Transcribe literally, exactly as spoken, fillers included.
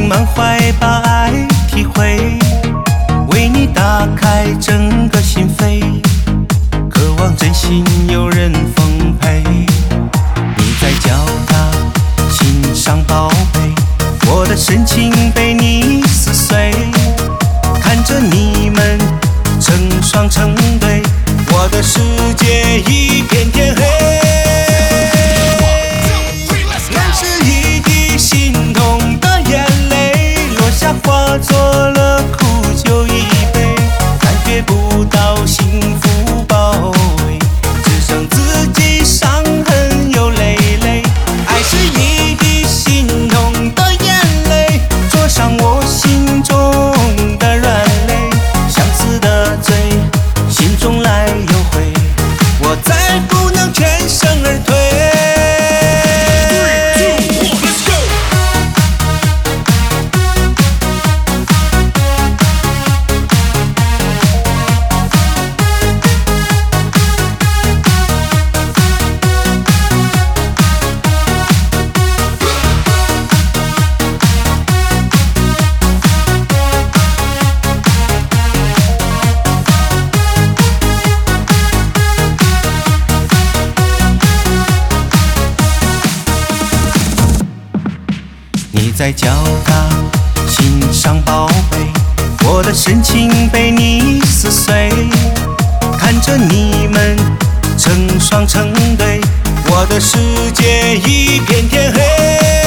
充满怀把爱体会，为你打开整个心扉，渴望真心有人奉陪。你在脚踏心上宝贝，我的深情被你撕碎，看着你们成双成对，我的世界一片天黑。那是一滴心痛的眼泪，落下化作了苦酒一杯，感觉不到幸福包围，只剩自己伤痕又累累。爱是一滴心痛的眼泪，灼伤我心中的软肋，相思的罪，心中来又回，我再不能全身而退。你在脚踏心上宝贝，我的深情被你撕碎，看着你们成双成对，我的世界一片天黑。